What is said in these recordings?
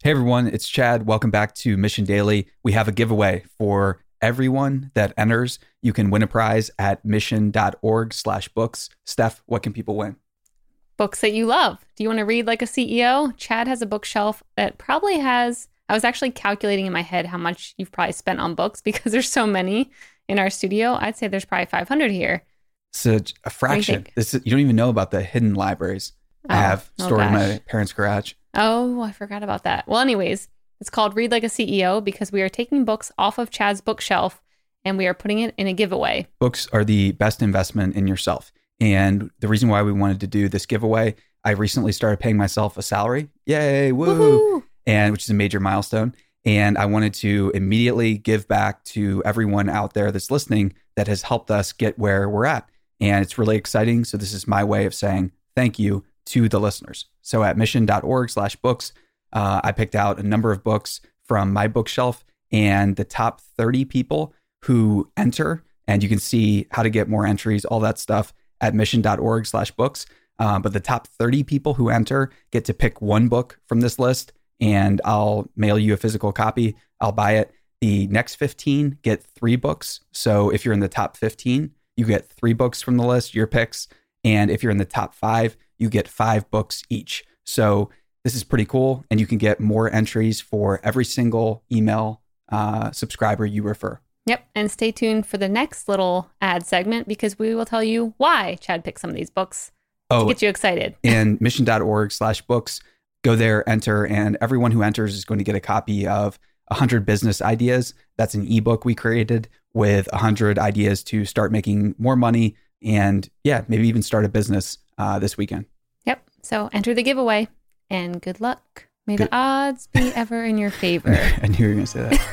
Hey everyone, it's Chad. Welcome back to Mission Daily. We have a giveaway for everyone that enters. You can win a prize at mission.org/books. Steph, what can people win? Books that you love. Do you want to read like a CEO? Chad has a bookshelf that probably has, I was actually calculating in my head how much you've probably spent on books because there's so many in our studio. I'd say there's probably 500 here. Such a fraction. You don't even know about the hidden libraries I have stored in my parents' garage. Oh, I forgot about that. Well, anyways, it's called Read Like a CEO because we are taking books off of Chad's bookshelf and we are putting it in a giveaway. Books are the best investment in yourself. And the reason why we wanted to do this giveaway, I recently started paying myself a salary. Yay, woohoo! And which is a major milestone. And I wanted to immediately give back to everyone out there that's listening that has helped us get where we're at. And it's really exciting. So this is my way of saying thank you to the listeners. So at mission.org/books, I picked out a number of books from my bookshelf and the top 30 people who enter, and you can see how to get more entries, all that stuff at mission.org/books. But the top 30 people who enter get to pick one book from this list, and I'll mail you a physical copy. I'll buy it. The next 15 get 3 books. So if you're in the top 15, you get 3 books from the list, your picks. And if you're in the top 5, you get 5 books each. So this is pretty cool. And you can get more entries for every single email subscriber you refer. Yep. And stay tuned for the next little ad segment because we will tell you why Chad picked some of these books to get you excited. And mission.org/books, go there, enter, and everyone who enters is going to get a copy of 100 Business Ideas. That's an ebook we created with 100 ideas to start making more money and maybe even start a business this weekend. Yep. So enter the giveaway and good luck. May the odds be ever in your favor. I knew you were going to say that.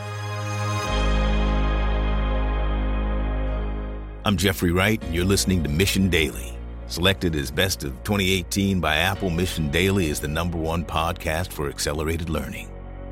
I'm Jeffrey Wright, and you're listening to Mission Daily. Selected as Best of 2018 by Apple, Mission Daily is the #1 podcast for accelerated learning.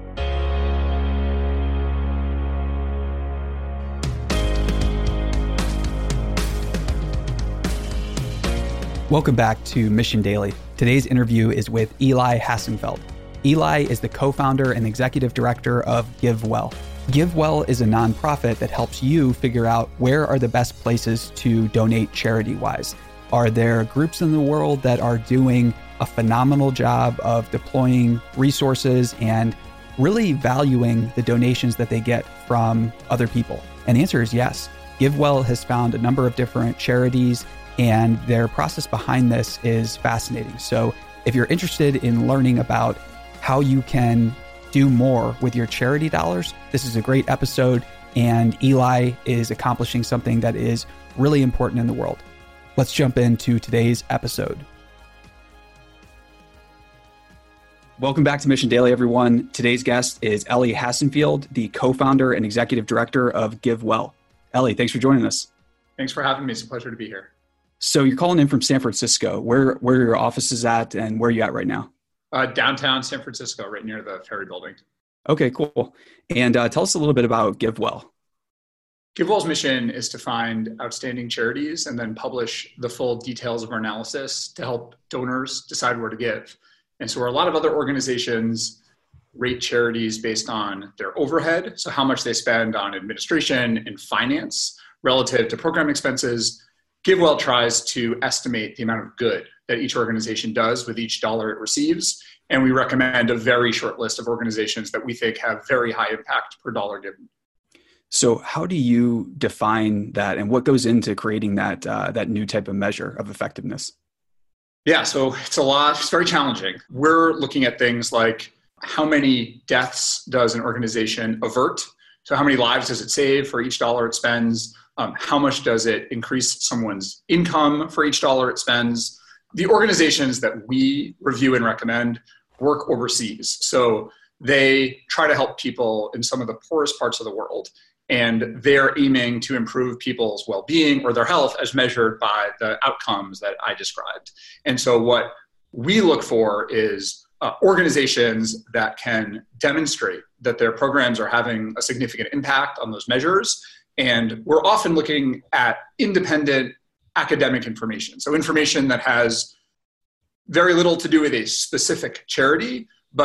Welcome back to Mission Daily. Today's interview is with Eli Hassenfeld. Eli is the co-founder and executive director of GiveWell. GiveWell is a nonprofit that helps you figure out where are the best places to donate charity-wise. Are there groups in the world that are doing a phenomenal job of deploying resources and really valuing the donations that they get from other people? And the answer is yes. GiveWell has found a number of different charities, and their process behind this is fascinating. So if you're interested in learning about how you can do more with your charity dollars, this is a great episode, and Eli is accomplishing something that is really important in the world. Let's jump into today's episode. Welcome back to Mission Daily, everyone. Today's guest is Eli Hassenfeld, the co-founder and executive director of GiveWell. Eli, thanks for joining us. Thanks for having me. It's a pleasure to be here. So you're calling in from San Francisco. Where are your offices at, and where are you at right now? Downtown San Francisco, right near the Ferry Building. Okay, cool. And tell us a little bit about GiveWell. GiveWell's mission is to find outstanding charities and then publish the full details of our analysis to help donors decide where to give. And so where a lot of other organizations rate charities based on their overhead, so how much they spend on administration and finance relative to program expenses, GiveWell tries to estimate the amount of good that each organization does with each dollar it receives. And we recommend a very short list of organizations that we think have very high impact per dollar given. So how do you define that, and what goes into creating that new type of measure of effectiveness? Yeah, so it's very challenging. We're looking at things like how many deaths does an organization avert? So how many lives does it save for each dollar it spends? How much does it increase someone's income for each dollar it spends? The organizations that we review and recommend work overseas. So they try to help people in some of the poorest parts of the world. And they're aiming to improve people's well-being or their health as measured by the outcomes that I described. And so what we look for is organizations that can demonstrate that their programs are having a significant impact on those measures. And we're often looking at independent academic information. So information that has very little to do with a specific charity, but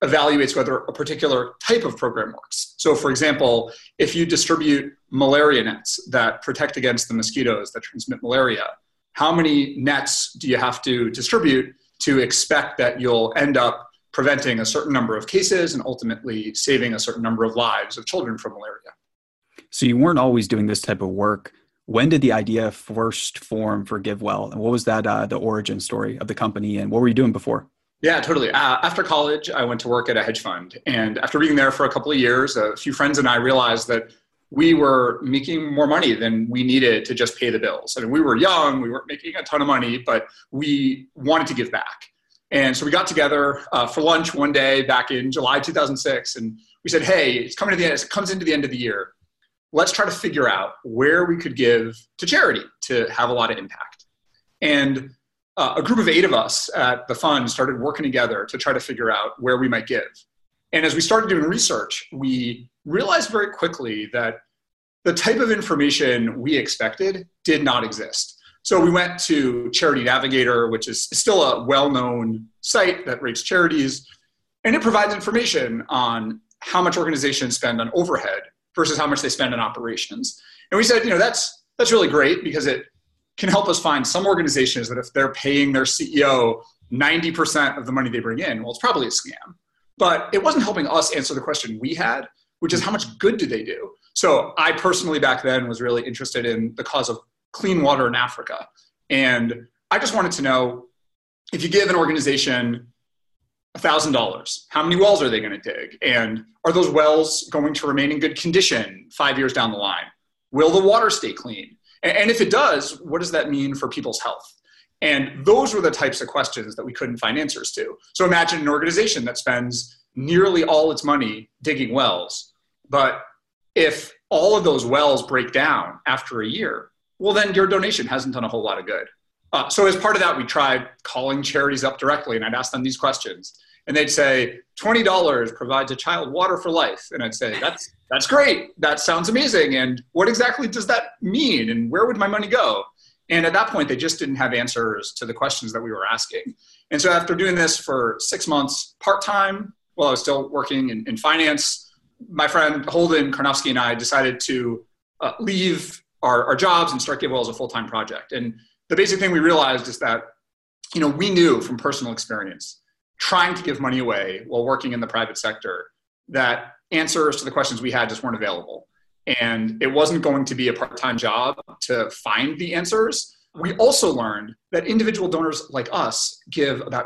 evaluates whether a particular type of program works. So for example, if you distribute malaria nets that protect against the mosquitoes that transmit malaria, how many nets do you have to distribute to expect that you'll end up preventing a certain number of cases and ultimately saving a certain number of lives of children from malaria? So you weren't always doing this type of work. When did the idea first form for GiveWell? And what was that, the origin story of the company, and what were you doing before? Yeah, totally. After college, I went to work at a hedge fund. And after being there for a couple of years, a few friends and I realized that we were making more money than we needed to just pay the bills. I mean, we were young, we weren't making a ton of money, but we wanted to give back. And so we got together for lunch one day back in July 2006. And we said, hey, it comes into the end of the year. Let's try to figure out where we could give to charity to have a lot of impact. And a group of 8 of us at the fund started working together to try to figure out where we might give. And as we started doing research, we realized very quickly that the type of information we expected did not exist. So we went to Charity Navigator, which is still a well-known site that rates charities, and it provides information on how much organizations spend on overhead versus how much they spend on operations. And we said, that's really great because it can help us find some organizations that if they're paying their CEO 90% of the money they bring in, well, it's probably a scam. But it wasn't helping us answer the question we had, which is how much good do they do? So I personally back then was really interested in the cause of clean water in Africa. And I just wanted to know, if you give an organization $1,000, how many wells are they going to dig? And are those wells going to remain in good condition 5 years down the line? Will the water stay clean? And if it does, what does that mean for people's health? And those were the types of questions that we couldn't find answers to. So imagine an organization that spends nearly all its money digging wells, but if all of those wells break down after a year, well, then your donation hasn't done a whole lot of good. So as part of that, we tried calling charities up directly, and I'd ask them these questions. And they'd say, $20 provides a child water for life. And I'd say, that's great. That sounds amazing. And what exactly does that mean? And where would my money go? And at that point, they just didn't have answers to the questions that we were asking. And so after doing this for 6 months part-time, while I was still working in finance, my friend Holden Karnofsky and I decided to leave our jobs and start GiveWell as a full-time project. And the basic thing we realized is that, we knew from personal experience, trying to give money away while working in the private sector, that answers to the questions we had just weren't available. And it wasn't going to be a part-time job to find the answers. We also learned that individual donors like us give about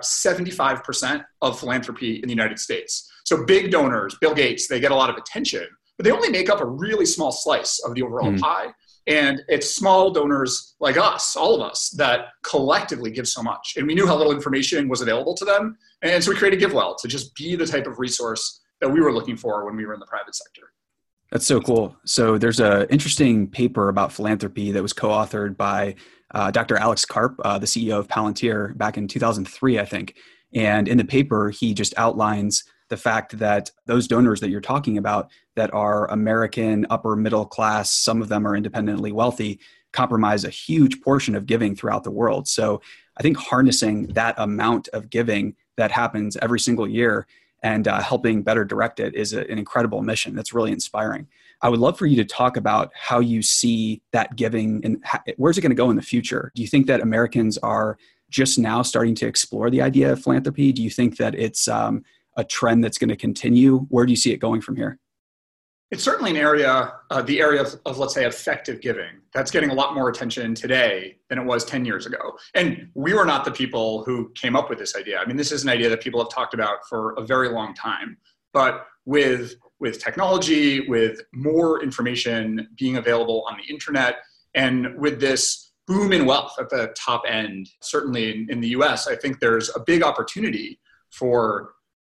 75% of philanthropy in the United States. So big donors, Bill Gates, they get a lot of attention, but they only make up a really small slice of the overall pie. And it's small donors like us, all of us, that collectively give so much. And we knew how little information was available to them. And so we created GiveWell to just be the type of resource that we were looking for when we were in the private sector. That's so cool. So there's an interesting paper about philanthropy that was co-authored by Dr. Alex Karp, the CEO of Palantir, back in 2003, I think. And in the paper, he just outlines the fact that those donors that you're talking about that are American, upper middle class, some of them are independently wealthy, comprise a huge portion of giving throughout the world. So I think harnessing that amount of giving that happens every single year and helping better direct it is an incredible mission. That's really inspiring. I would love for you to talk about how you see that giving and where's it going to go in the future? Do you think that Americans are just now starting to explore the idea of philanthropy? Do you think that it's a trend that's going to continue? Where do you see it going from here? It's certainly an area, the area of, let's say, effective giving, that's getting a lot more attention today than it was 10 years ago. And we were not the people who came up with this idea. I mean, this is an idea that people have talked about for a very long time. But with technology, with more information being available on the internet, and with this boom in wealth at the top end, certainly in the US, I think there's a big opportunity for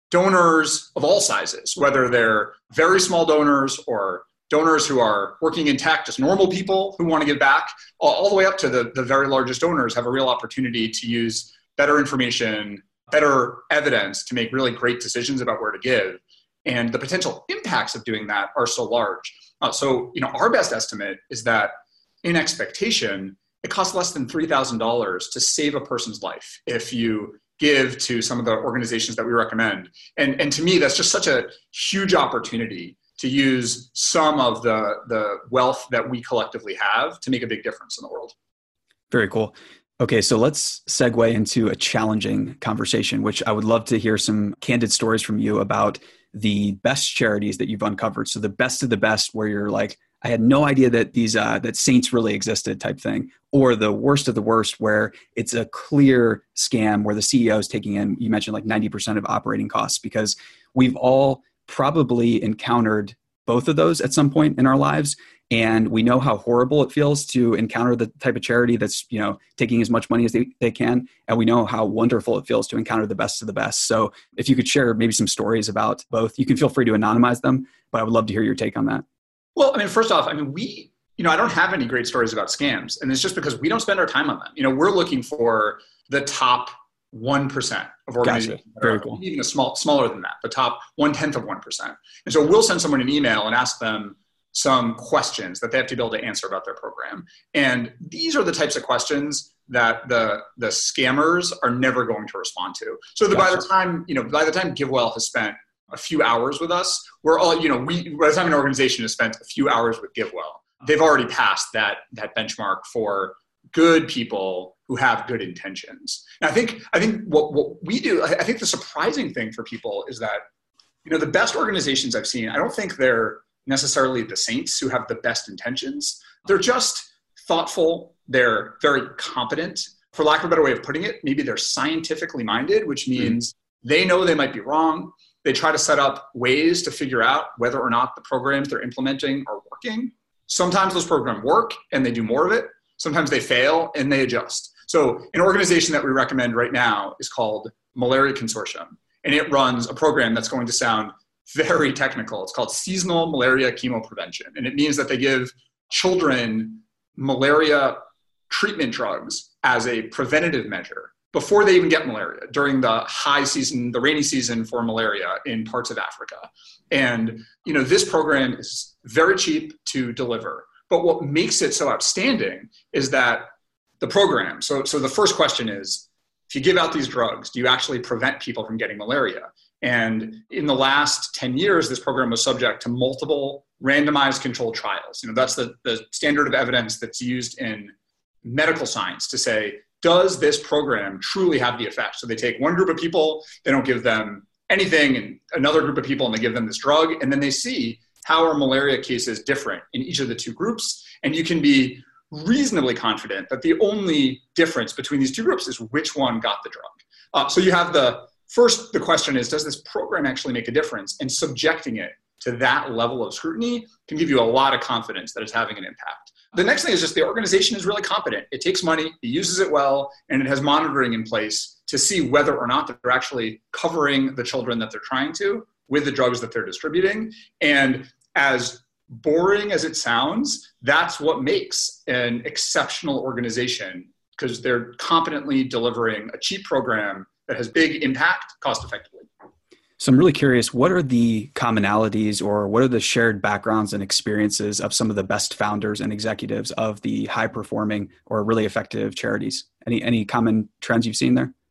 donors of all sizes, whether they're very small donors or donors who are working in tech, just normal people who want to give back, all the way up to the very largest donors have a real opportunity to use better information, better evidence to make really great decisions about where to give. And the potential impacts of doing that are so large. So our best estimate is that in expectation, it costs less than $3,000 to save a person's life if you give to some of the organizations that we recommend. And to me, that's just such a huge opportunity to use some of the wealth that we collectively have to make a big difference in the world. Very cool. Okay, so let's segue into a challenging conversation, which I would love to hear some candid stories from you about the best charities that you've uncovered. So the best of the best, where you're like, I had no idea that these that saints really existed type thing, or the worst of the worst, where it's a clear scam where the CEO is taking in, you mentioned like 90% of operating costs, because we've all probably encountered both of those at some point in our lives. And we know how horrible it feels to encounter the type of charity that's, taking as much money as they can. And we know how wonderful it feels to encounter the best of the best. So if you could share maybe some stories about both, you can feel free to anonymize them, but I would love to hear your take on that. Well, first off, I don't have any great stories about scams. And it's just because we don't spend our time on them. We're looking for the top 1% of organizations. Gotcha. Very cool. Even smaller than that, the top 1/10 of 1%. And so we'll send someone an email and ask them some questions that they have to be able to answer about their program. And these are the types of questions that the scammers are never going to respond to. So that Gotcha. by the time GiveWell has spent a few hours with us, we're all, by the time an organization has spent a few hours with GiveWell, they've already passed that benchmark for good people who have good intentions. And I think what we do, I think the surprising thing for people is that, the best organizations I've seen, I don't think they're necessarily the saints who have the best intentions. They're just thoughtful. They're very competent. For lack of a better way of putting it, maybe they're scientifically minded, which means they know they might be wrong. They try to set up ways to figure out whether or not the programs they're implementing are working. Sometimes those programs work and they do more of it. Sometimes they fail and they adjust. So an organization that we recommend right now is called Malaria Consortium. And it runs a program that's going to sound very technical. It's called seasonal malaria chemoprevention. And it means that they give children malaria treatment drugs as a preventative measure before they even get malaria during the high season, the rainy season for malaria in parts of Africa. And, this program is very cheap to deliver. But what makes it so outstanding is that the program, so the first question is, if you give out these drugs, do you actually prevent people from getting malaria? And in the last 10 years, this program was subject to multiple randomized controlled trials. That's the standard of evidence that's used in medical science to say, does this program truly have the effect? So they take one group of people, they don't give them anything, and another group of people, and they give them this drug, and then they see how are malaria cases different in each of the two groups. And you can be reasonably confident that the only difference between these two groups is which one got the drug. So you have the question is, does this program actually make a difference? And subjecting it to that level of scrutiny can give you a lot of confidence that it's having an impact. The next thing is just the organization is really competent. It takes money, it uses it well, and it has monitoring in place to see whether or not they're actually covering the children that they're trying to with the drugs that they're distributing. And as boring as it sounds, that's what makes an exceptional organization, because they're competently delivering a cheap program that has big impact cost effectively. So I'm really curious, what are the commonalities or what are the shared backgrounds and experiences of some of the best founders and executives of the high performing or really effective charities? Any common trends you've seen there?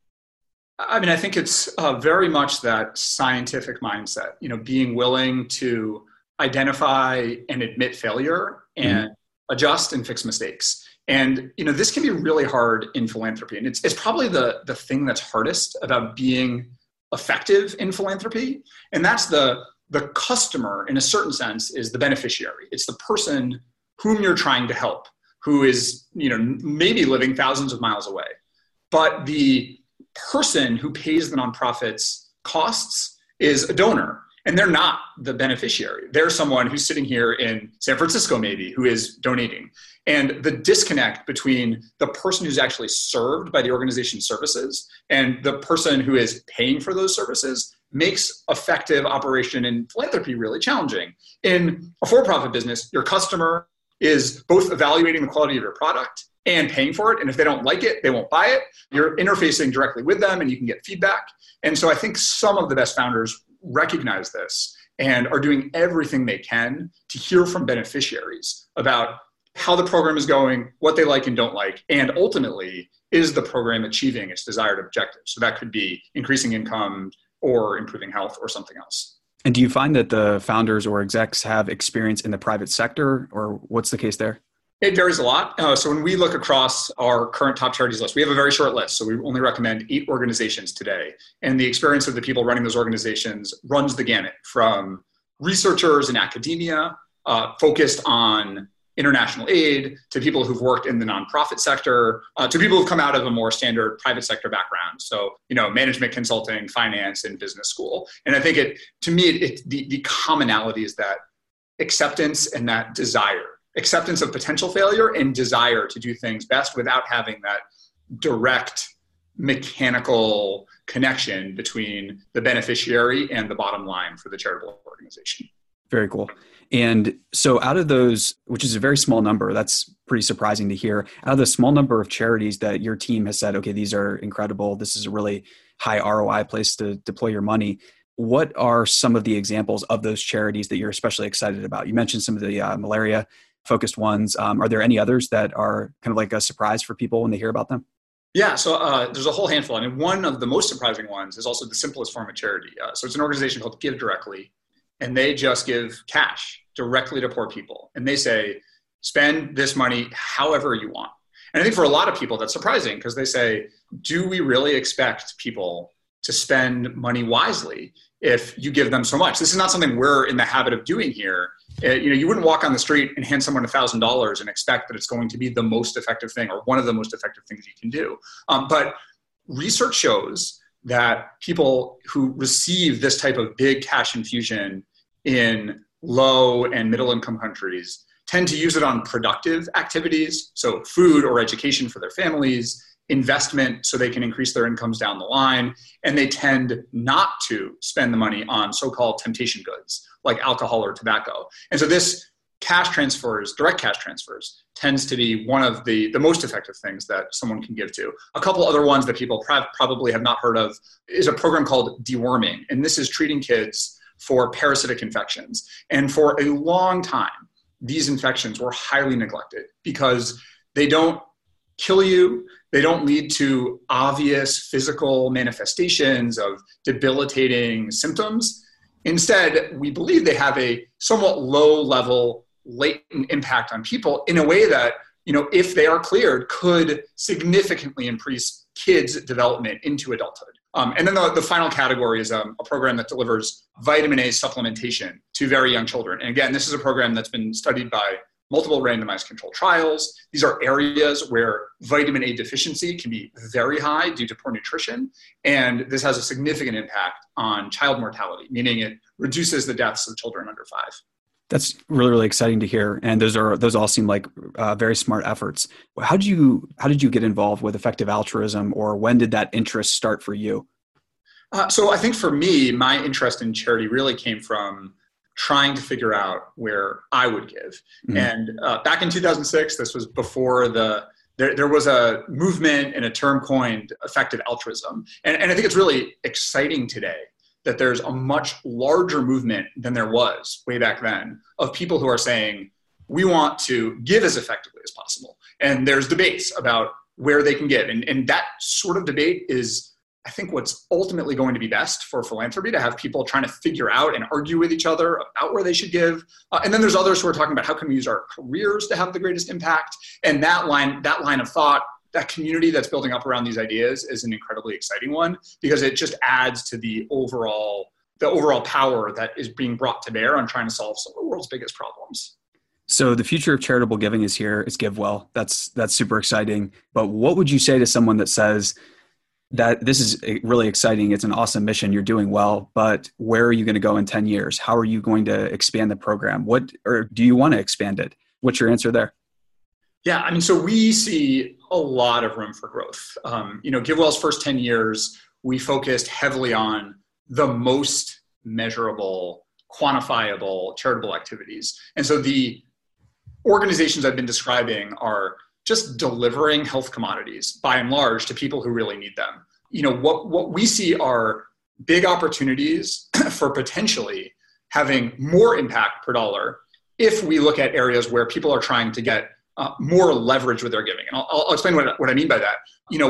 I think it's very much that scientific mindset, being willing to identify and admit failure and adjust and fix mistakes. And, this can be really hard in philanthropy. And it's probably the thing that's hardest about being effective in philanthropy. And that's the customer, in a certain sense, is the beneficiary. It's the person whom you're trying to help, who is, maybe living thousands of miles away. But the person who pays the nonprofit's costs is a donor. And they're not the beneficiary. They're someone who's sitting here in San Francisco, maybe, who is donating. And the disconnect between the person who's actually served by the organization's services and the person who is paying for those services makes effective operation in philanthropy really challenging. In a for-profit business, your customer is both evaluating the quality of your product and paying for it. And if they don't like it, they won't buy it. You're interfacing directly with them and you can get feedback. And so I think some of the best founders recognize this and are doing everything they can to hear from beneficiaries about how the program is going, what they like and don't like, and ultimately, is the program achieving its desired objectives? So that could be increasing income or improving health or something else. And do you find that the founders or execs have experience in the private sector, or what's the case there? It varies a lot. So when we look across our current top charities list, we have a very short list. So we only recommend 8 organizations today. And the experience of the people running those organizations runs the gamut from researchers in academia focused on international aid, to people who've worked in the nonprofit sector, to people who've come out of a more standard private sector background. So, management consulting, finance, and business school. And I think the commonality is that acceptance and that desire, acceptance of potential failure and desire to do things best without having that direct mechanical connection between the beneficiary and the bottom line for the charitable organization. Very cool. And so out of those, which is a very small number, that's pretty surprising to hear, out of the small number of charities that your team has said, okay, these are incredible, this is a really high ROI place to deploy your money, what are some of the examples of those charities that you're especially excited about? You mentioned some of the malaria focused ones. Are there any others that are kind of like a surprise for people when they hear about them? Yeah, so there's a whole handful. I mean, one of the most surprising ones is also the simplest form of charity. So it's an organization called Give Directly, and they just give cash directly to poor people. And they say, spend this money however you want. And I think for a lot of people, that's surprising because they say, do we really expect people to spend money wisely if you give them so much? This is not something we're in the habit of doing here. You wouldn't walk on the street and hand someone $1,000 and expect that it's going to be the most effective thing or one of the most effective things you can do. But research shows that people who receive this type of big cash infusion in low and middle income countries tend to use it on productive activities, so food or education for their families, investment so they can increase their incomes down the line, and they tend not to spend the money on so-called temptation goods like alcohol or tobacco. And so this cash transfers, direct cash transfers, tends to be one of the most effective things that someone can give to. A couple other ones that people probably have not heard of is a program called deworming, and this is treating kids for parasitic infections. And for a long time, these infections were highly neglected because they don't kill you. They don't lead to obvious physical manifestations of debilitating symptoms. Instead, we believe they have a somewhat low-level latent impact on people in a way that, if they are cleared, could significantly increase kids' development into adulthood. And then the final category is a program that delivers vitamin A supplementation to very young children. And again, this is a program that's been studied by multiple randomized controlled trials. These are areas where vitamin A deficiency can be very high due to poor nutrition. And this has a significant impact on child mortality, meaning it reduces the deaths of children under 5. That's really, really exciting to hear. And those all seem like very smart efforts. How did you get involved with effective altruism, or when did that interest start for you? So I think for me, my interest in charity really came from trying to figure out where I would give. Mm-hmm. And back in 2006, this was before there was a movement and a term coined effective altruism. And I think it's really exciting today that there's a much larger movement than there was way back then of people who are saying, we want to give as effectively as possible. And there's debates about where they can give. And that sort of debate is, I think, what's ultimately going to be best for philanthropy, to have people trying to figure out and argue with each other about where they should give. And then there's others who are talking about how can we use our careers to have the greatest impact. And that line of thought, that community that's building up around these ideas is an incredibly exciting one, because it just adds to the overall power that is being brought to bear on trying to solve some of the world's biggest problems. So the future of charitable giving is here. It's GiveWell. That's super exciting. But what would you say to someone that says that this is really exciting, it's an awesome mission, you're doing well, but where are you going to go in 10 years? How are you going to expand the program? Or do you want to expand it? What's your answer there? Yeah, I mean, so we see a lot of room for growth. GiveWell's first 10 years, we focused heavily on the most measurable, quantifiable charitable activities. And so the organizations I've been describing are just delivering health commodities by and large to people who really need them. What we see are big opportunities for potentially having more impact per dollar if we look at areas where people are trying to get more leverage with their giving. And I'll explain what I mean by that.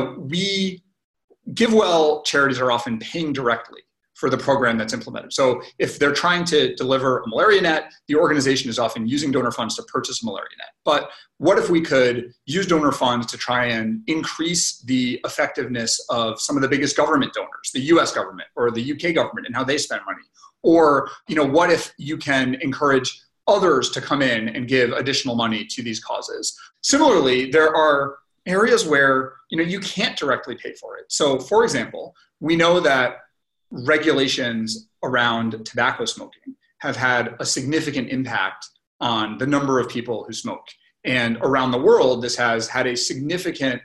GiveWell charities are often paying directly for the program that's implemented. So if they're trying to deliver a malaria net, the organization is often using donor funds to purchase a malaria net. But what if we could use donor funds to try and increase the effectiveness of some of the biggest government donors, the US government or the UK government, and how they spend money? Or, what if you can encourage others to come in and give additional money to these causes? Similarly, there are areas where, you can't directly pay for it. So for example, we know that regulations around tobacco smoking have had a significant impact on the number of people who smoke. And around the world, this has had a significant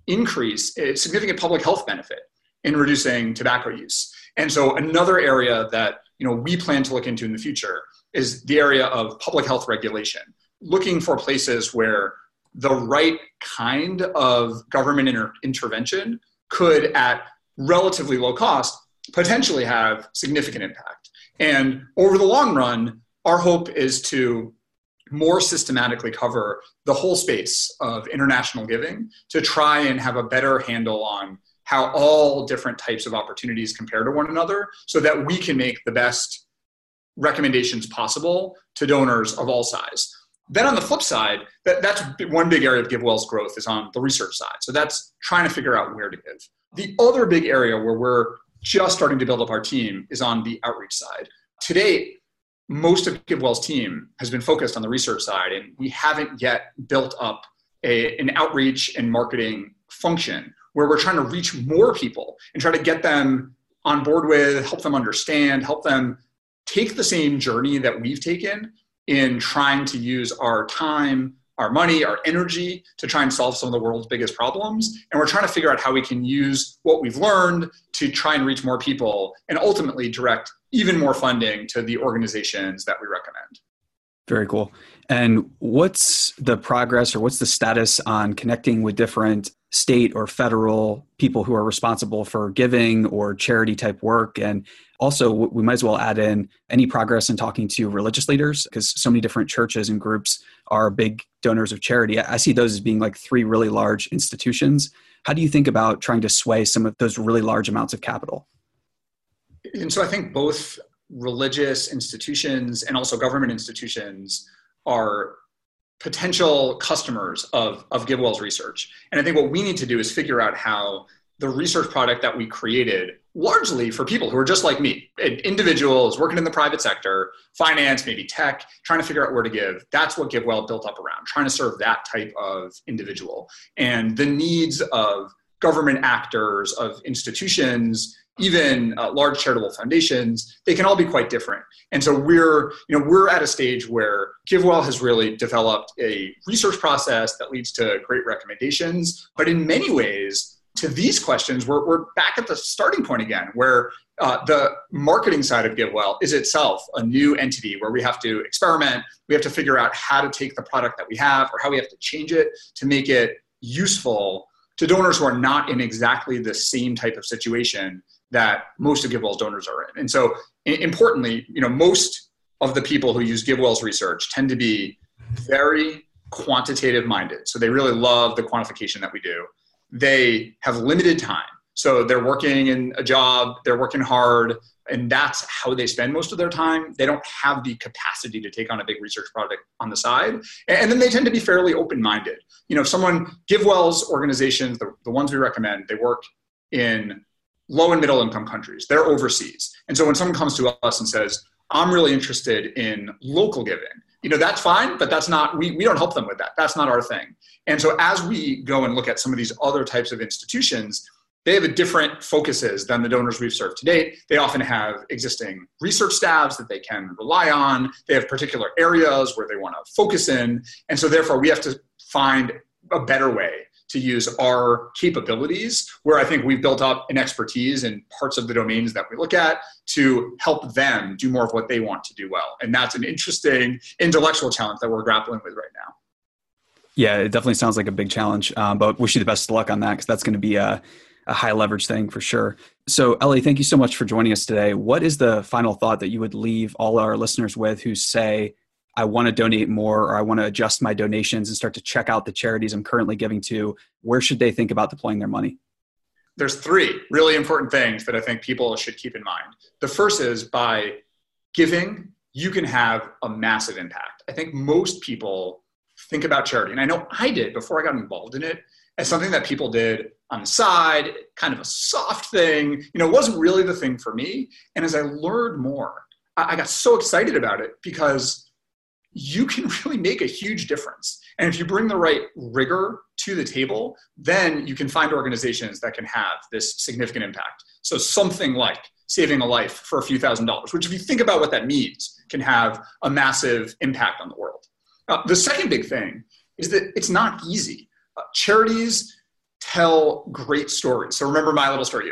public health benefit in reducing tobacco use. And so another area that we plan to look into in the future is the area of public health regulation, looking for places where the right kind of government intervention could, at relatively low cost, potentially have significant impact. And over the long run, our hope is to more systematically cover the whole space of international giving to try and have a better handle on how all different types of opportunities compare to one another so that we can make the best recommendations possible to donors of all size. Then on the flip side, that's one big area of GiveWell's growth is on the research side. So that's trying to figure out where to give. The other big area where we're just starting to build up our team is on the outreach side. To date, most of GiveWell's team has been focused on the research side, and we haven't yet built up an outreach and marketing function where we're trying to reach more people and try to get them on board with, help them understand, help them take the same journey that we've taken in trying to use our time, our money, our energy to try and solve some of the world's biggest problems. And we're trying to figure out how we can use what we've learned to try and reach more people and ultimately direct even more funding to the organizations that we recommend. Very cool. And what's the progress or what's the status on connecting with different state or federal people who are responsible for giving or charity type work? And also, we might as well add in any progress in talking to religious leaders, because so many different churches and groups are big donors of charity. I see those as being like three really large institutions. How do you think about trying to sway some of those really large amounts of capital? And so I think both religious institutions and also government institutions are potential customers of GiveWell's research. And I think what we need to do is figure out how the research product that we created, largely for people who are just like me, individuals working in the private sector, finance, maybe tech, trying to figure out where to give. That's what GiveWell built up around, trying to serve that type of individual. And the needs of government actors, of institutions, even large charitable foundations, they can all be quite different. And so we're at a stage where GiveWell has really developed a research process that leads to great recommendations. But in many ways, to these questions, we're back at the starting point again, where the marketing side of GiveWell is itself a new entity where we have to experiment. We have to figure out how to take the product that we have or how we have to change it to make it useful to donors who are not in exactly the same type of situation that most of GiveWell's donors are in. And so importantly, most of the people who use GiveWell's research tend to be very quantitative minded. So they really love the quantification that we do. They have limited time. So they're working in a job, they're working hard, and that's how they spend most of their time. They don't have the capacity to take on a big research project on the side. And then they tend to be fairly open-minded. GiveWell's organizations, the ones we recommend, they work in low and middle income countries. They're overseas. And so when someone comes to us and says, I'm really interested in local giving, that's fine, but that's not, we don't help them with that. That's not our thing. And so as we go and look at some of these other types of institutions, they have a different focuses than the donors we've served to date. They often have existing research staffs that they can rely on. They have particular areas where they want to focus in. And so therefore we have to find a better way to use our capabilities, where I think we've built up an expertise in parts of the domains that we look at to help them do more of what they want to do well. And that's an interesting intellectual challenge that we're grappling with right now. Yeah, it definitely sounds like a big challenge, but wish you the best of luck on that, because that's going to be a high leverage thing for sure. So Ellie, thank you so much for joining us today. What is the final thought that you would leave all our listeners with who say, I want to donate more, or I want to adjust my donations and start to check out the charities I'm currently giving to, where should they think about deploying their money? There's 3 really important things that I think people should keep in mind. The first is by giving, you can have a massive impact. I think most people think about charity, and I know I did before I got involved in it, as something that people did on the side, kind of a soft thing. It wasn't really the thing for me. And as I learned more, I got so excited about it because you can really make a huge difference. And if you bring the right rigor to the table, then you can find organizations that can have this significant impact. So something like saving a life for a few $1,000s, which if you think about what that means, can have a massive impact on the world. The second big thing is that it's not easy. Charities tell great stories. So remember my little story.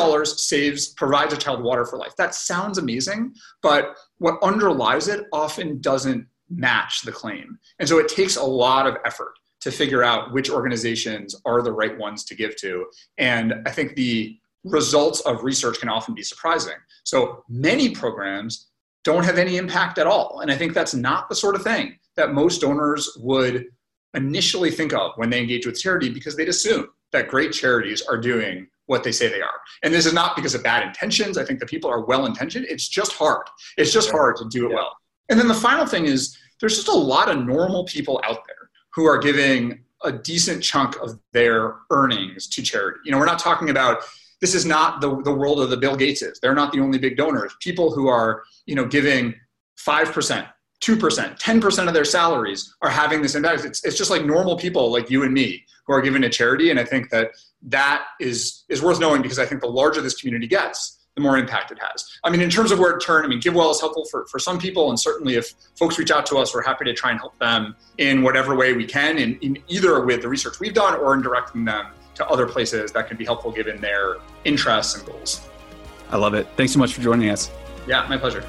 $20 provides a child water for life. That sounds amazing, but what underlies it often doesn't match the claim. And so it takes a lot of effort to figure out which organizations are the right ones to give to. And I think the results of research can often be surprising. So many programs don't have any impact at all. And I think that's not the sort of thing that most donors would initially think of when they engage with charity, because they'd assume that great charities are doing what they say they are. And this is not because of bad intentions. I think the people are well-intentioned. It's just hard. It's just hard to do it well. And then the final thing is there's just a lot of normal people out there who are giving a decent chunk of their earnings to charity. We're not talking about, this is not the world of the Bill Gateses. They're not the only big donors. People who are, giving 5%, 2%, 10% of their salaries are having this impact. It's just like normal people like you and me who are given to charity. And I think that is worth knowing, because I think the larger this community gets, the more impact it has. In terms of where to turn, GiveWell is helpful for some people. And certainly if folks reach out to us, we're happy to try and help them in whatever way we can, in either with the research we've done or in directing them to other places that can be helpful given their interests and goals. I love it. Thanks so much for joining us. Yeah, my pleasure.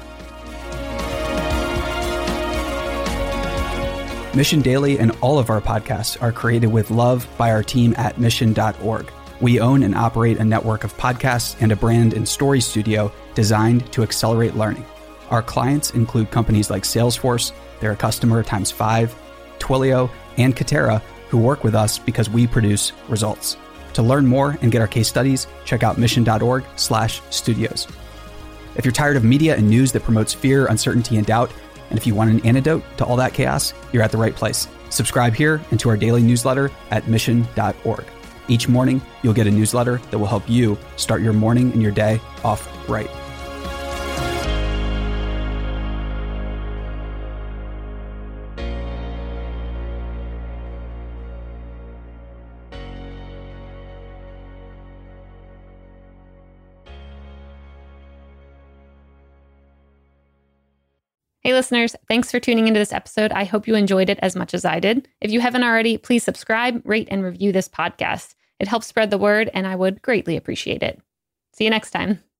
Mission Daily and all of our podcasts are created with love by our team at mission.org. We own and operate a network of podcasts and a brand and story studio designed to accelerate learning. Our clients include companies like Salesforce, they're a customer times 5, Twilio, and Katera, who work with us because we produce results. To learn more and get our case studies, check out mission.org/studios. If you're tired of media and news that promotes fear, uncertainty, and doubt, and if you want an antidote to all that chaos, you're at the right place. Subscribe here and to our daily newsletter at mission.org. Each morning, you'll get a newsletter that will help you start your morning and your day off right. Hey listeners, thanks for tuning into this episode. I hope you enjoyed it as much as I did. If you haven't already, please subscribe, rate, and review this podcast. It helps spread the word, and I would greatly appreciate it. See you next time.